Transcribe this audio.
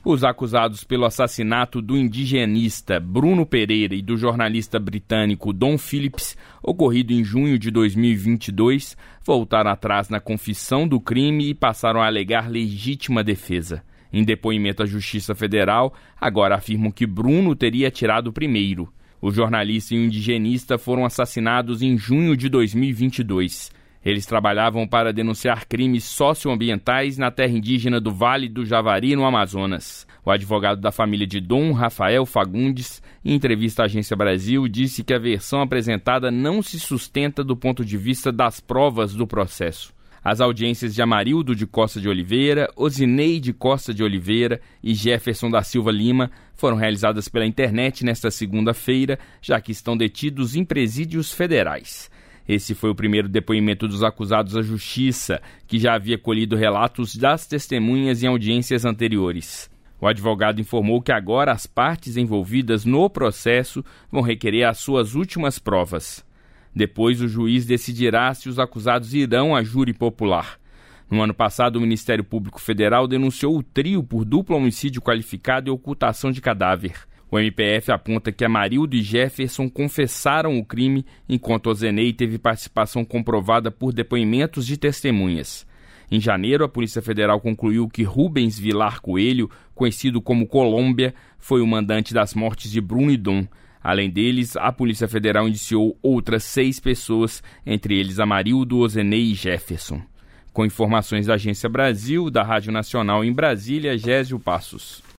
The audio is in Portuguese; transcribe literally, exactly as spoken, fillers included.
Os acusados pelo assassinato do indigenista Bruno Pereira e do jornalista britânico Dom Phillips, ocorrido em junho de dois mil e vinte e dois, voltaram atrás na confissão do crime e passaram a alegar legítima defesa. Em depoimento à Justiça Federal, agora afirmam que Bruno teria atirado primeiro. O jornalista e o indigenista foram assassinados em junho de dois mil e vinte e dois. Eles trabalhavam para denunciar crimes socioambientais na terra indígena do Vale do Javari, no Amazonas. O advogado da família de Dom, Rafael Fagundes, em entrevista à Agência Brasil, disse que a versão apresentada não se sustenta do ponto de vista das provas do processo. As audiências de Amarildo de Costa de Oliveira, Osineide Costa de Oliveira e Jefferson da Silva Lima foram realizadas pela internet nesta segunda-feira, já que estão detidos em presídios federais. Esse foi o primeiro depoimento dos acusados à Justiça, que já havia colhido relatos das testemunhas em audiências anteriores. O advogado informou que agora as partes envolvidas no processo vão requerer as suas últimas provas. Depois, o juiz decidirá se os acusados irão a júri popular. No ano passado, o Ministério Público Federal denunciou o trio por duplo homicídio qualificado e ocultação de cadáver. O M P F aponta que Amarildo e Jefferson confessaram o crime, enquanto Ozenei teve participação comprovada por depoimentos de testemunhas. Em janeiro, a Polícia Federal concluiu que Rubens Vilar Coelho, conhecido como Colômbia, foi o mandante das mortes de Bruno e Dom. Além deles, a Polícia Federal indiciou outras seis pessoas, entre eles Amarildo, Ozenei e Jefferson. Com informações da Agência Brasil, da Rádio Nacional em Brasília, Gésio Passos.